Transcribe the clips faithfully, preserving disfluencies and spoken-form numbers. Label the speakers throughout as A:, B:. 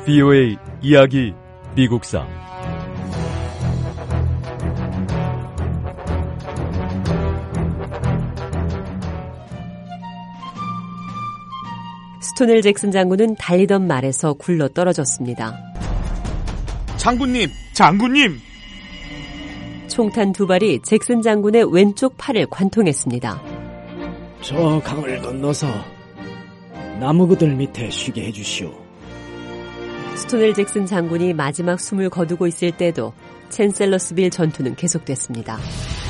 A: 브이오에이 이야기 미국사
B: 스토넬 잭슨 장군은 달리던 말에서 굴러 떨어졌습니다.
C: 장군님! 장군님!
B: 총탄 두 발이 잭슨 장군의 왼쪽 팔을 관통했습니다.
D: 저 강을 건너서 나무 그들 밑에 쉬게 해주시오.
B: 스토넬 잭슨 장군이 마지막 숨을 거두고 있을 때도 챈셀러스빌 전투는 계속됐습니다.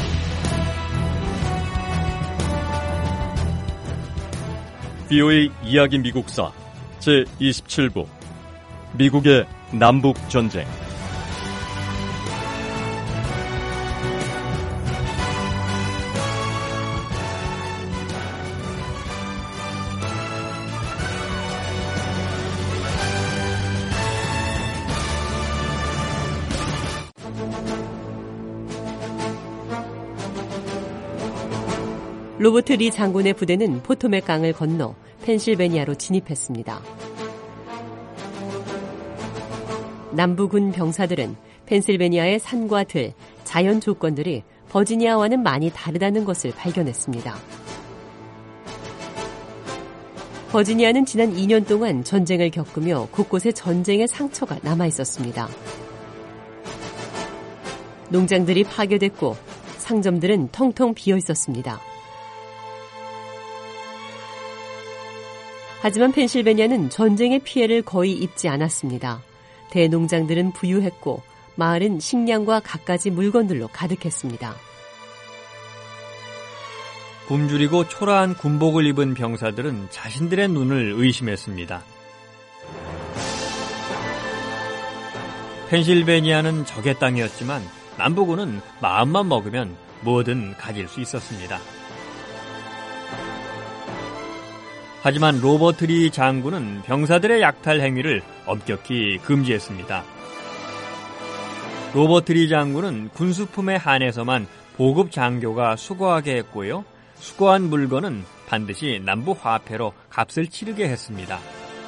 A: 브이오에이 이야기 미국사 제이십칠 부 미국의 남북전쟁.
B: 로버트 리 장군의 부대는 포토맥 강을 건너 펜실베니아로 진입했습니다. 남부군 병사들은 펜실베니아의 산과 들, 자연 조건들이 버지니아와는 많이 다르다는 것을 발견했습니다. 버지니아는 지난 이 년 동안 전쟁을 겪으며 곳곳에 전쟁의 상처가 남아있었습니다. 농장들이 파괴됐고 상점들은 텅텅 비어있었습니다. 하지만 펜실베니아는 전쟁의 피해를 거의 입지 않았습니다. 대농장들은 부유했고 마을은 식량과 갖가지 물건들로 가득했습니다.
E: 굶주리고 초라한 군복을 입은 병사들은 자신들의 눈을 의심했습니다. 펜실베니아는 적의 땅이었지만 남부군은 마음만 먹으면 뭐든 가질 수 있었습니다. 하지만 로버트 리 장군은 병사들의 약탈 행위를 엄격히 금지했습니다. 로버트 리 장군은 군수품에 한해서만 보급 장교가 수거하게 했고요. 수거한 물건은 반드시 남부 화폐로 값을 치르게 했습니다.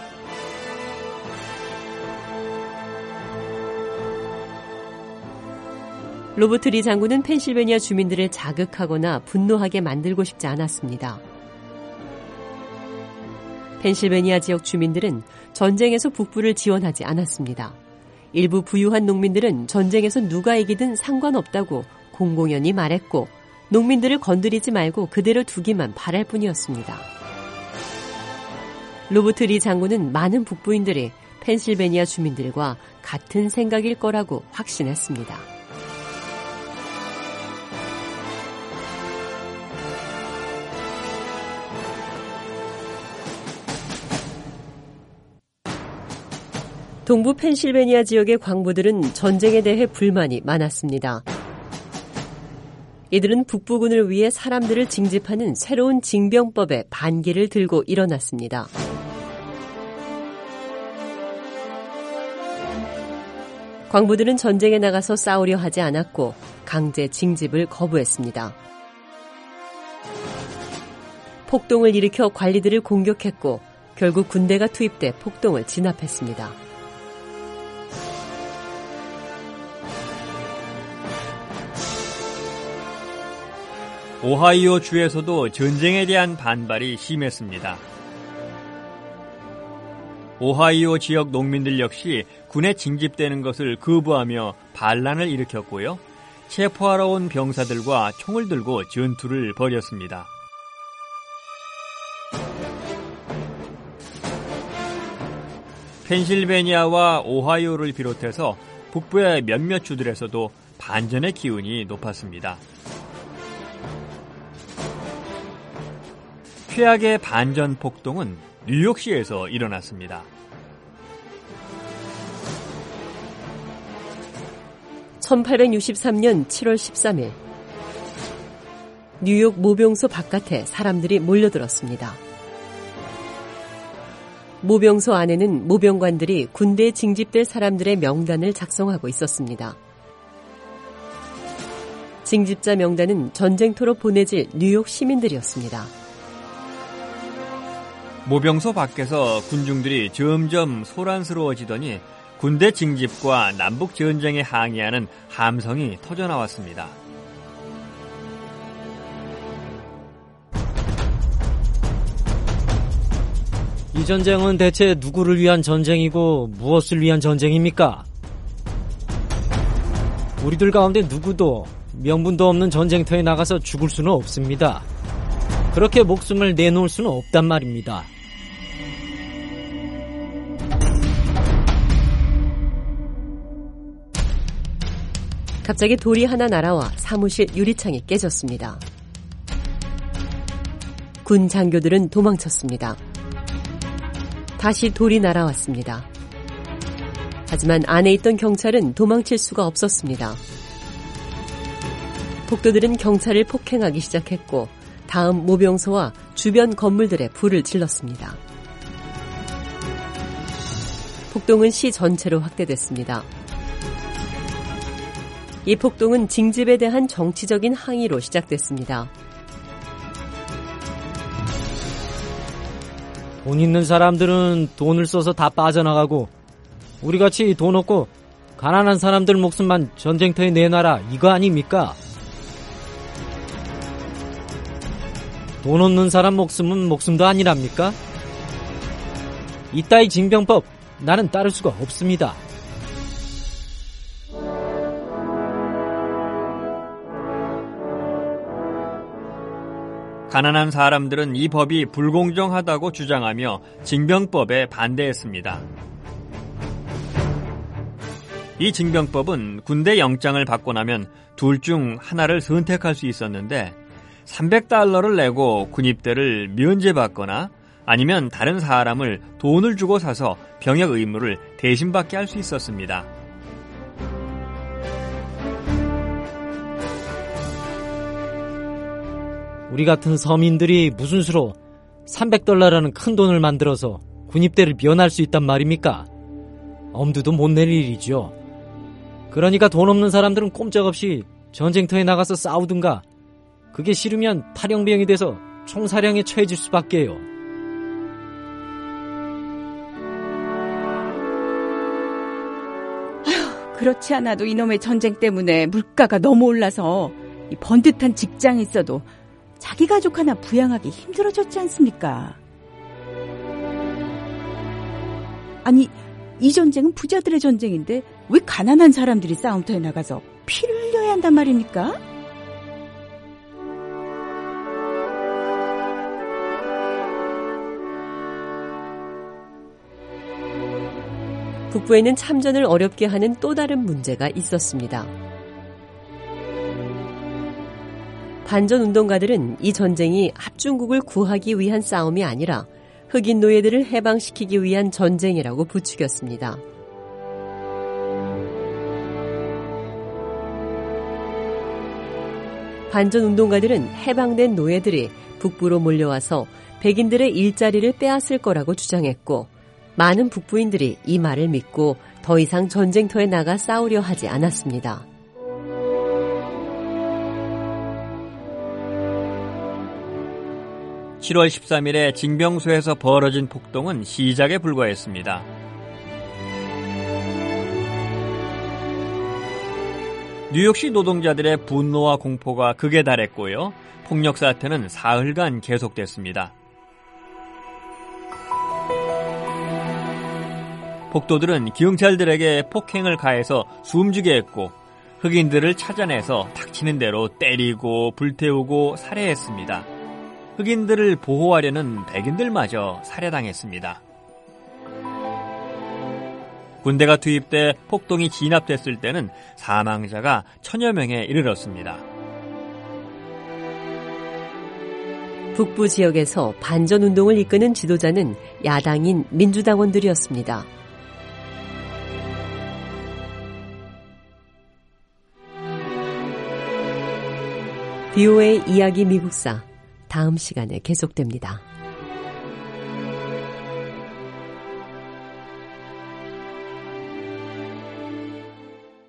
B: 로버트 리 장군은 펜실베니아 주민들을 자극하거나 분노하게 만들고 싶지 않았습니다. 펜실베니아 지역 주민들은 전쟁에서 북부를 지원하지 않았습니다. 일부 부유한 농민들은 전쟁에서 누가 이기든 상관없다고 공공연히 말했고 농민들을 건드리지 말고 그대로 두기만 바랄 뿐이었습니다. 로버트 리 장군은 많은 북부인들이 펜실베니아 주민들과 같은 생각일 거라고 확신했습니다. 동부 펜실베니아 지역의 광부들은 전쟁에 대해 불만이 많았습니다. 이들은 북부군을 위해 사람들을 징집하는 새로운 징병법에 반기를 들고 일어났습니다. 광부들은 전쟁에 나가서 싸우려 하지 않았고 강제 징집을 거부했습니다. 폭동을 일으켜 관리들을 공격했고 결국 군대가 투입돼 폭동을 진압했습니다.
E: 오하이오 주에서도 전쟁에 대한 반발이 심했습니다. 오하이오 지역 농민들 역시 군에 징집되는 것을 거부하며 반란을 일으켰고요. 체포하러 온 병사들과 총을 들고 전투를 벌였습니다. 펜실베니아와 오하이오를 비롯해서 북부의 몇몇 주들에서도 반전의 기운이 높았습니다. 최악의 반전 폭동은 뉴욕시에서 일어났습니다.
B: 천팔백육십삼 년 칠월 십삼일 뉴욕 모병소 바깥에 사람들이 몰려들었습니다. 모병소 안에는 모병관들이 군대에 징집될 사람들의 명단을 작성하고 있었습니다. 징집자 명단은 전쟁터로 보내질 뉴욕 시민들이었습니다.
E: 모병소 밖에서 군중들이 점점 소란스러워지더니 군대 징집과 남북 전쟁에 항의하는 함성이 터져나왔습니다.
D: 이 전쟁은 대체 누구를 위한 전쟁이고 무엇을 위한 전쟁입니까? 우리들 가운데 누구도 명분도 없는 전쟁터에 나가서 죽을 수는 없습니다. 그렇게 목숨을 내놓을 수는 없단 말입니다.
B: 갑자기 돌이 하나 날아와 사무실 유리창이 깨졌습니다. 군 장교들은 도망쳤습니다. 다시 돌이 날아왔습니다. 하지만 안에 있던 경찰은 도망칠 수가 없었습니다. 폭도들은 경찰을 폭행하기 시작했고 다음 모병소와 주변 건물들에 불을 질렀습니다. 폭동은 시 전체로 확대됐습니다. 이 폭동은 징집에 대한 정치적인 항의로 시작됐습니다.
D: 돈 있는 사람들은 돈을 써서 다 빠져나가고 우리같이 돈 없고 가난한 사람들 목숨만 전쟁터에 내놔라, 이거 아닙니까? 돈 없는 사람 목숨은 목숨도 아니랍니까? 이따위 징병법 나는 따를 수가 없습니다.
E: 가난한 사람들은 이 법이 불공정하다고 주장하며 징병법에 반대했습니다. 이 징병법은 군대 영장을 받고 나면 둘 중 하나를 선택할 수 있었는데 삼백 달러를 내고 군입대를 면제받거나 아니면 다른 사람을 돈을 주고 사서 병역 의무를 대신 받게 할 수 있었습니다.
D: 우리 같은 서민들이 무슨 수로 삼백 달러라는 큰 돈을 만들어서 군입대를 면할 수 있단 말입니까? 엄두도 못 낼 일이죠. 그러니까 돈 없는 사람들은 꼼짝없이 전쟁터에 나가서 싸우든가, 그게 싫으면 탈영병이 돼서 총사령에 처해질 수밖에요.
F: 아휴, 그렇지 않아도 이놈의 전쟁 때문에 물가가 너무 올라서 이 번듯한 직장이 있어도 자기 가족 하나 부양하기 힘들어졌지 않습니까? 아니, 이 전쟁은 부자들의 전쟁인데 왜 가난한 사람들이 싸움터에 나가서 피를 흘려야 한단 말입니까?
B: 북부에는 참전을 어렵게 하는 또 다른 문제가 있었습니다. 반전운동가들은 이 전쟁이 합중국을 구하기 위한 싸움이 아니라 흑인 노예들을 해방시키기 위한 전쟁이라고 부추겼습니다. 반전운동가들은 해방된 노예들이 북부로 몰려와서 백인들의 일자리를 빼앗을 거라고 주장했고, 많은 북부인들이 이 말을 믿고 더 이상 전쟁터에 나가 싸우려 하지 않았습니다.
E: 칠월 십삼일에 징병소에서 벌어진 폭동은 시작에 불과했습니다. 뉴욕시 노동자들의 분노와 공포가 극에 달했고요. 폭력 사태는 사흘간 계속됐습니다. 폭도들은 경찰들에게 폭행을 가해서 숨지게 했고, 흑인들을 찾아내서 닥치는 대로 때리고 불태우고 살해했습니다. 흑인들을 보호하려는 백인들마저 살해당했습니다. 군대가 투입돼 폭동이 진압됐을 때는 사망자가 천여 명에 이르렀습니다.
B: 북부 지역에서 반전운동을 이끄는 지도자는 야당인 민주당원들이었습니다. 비오에이 이야기 미국사, 다음 시간에 계속됩니다.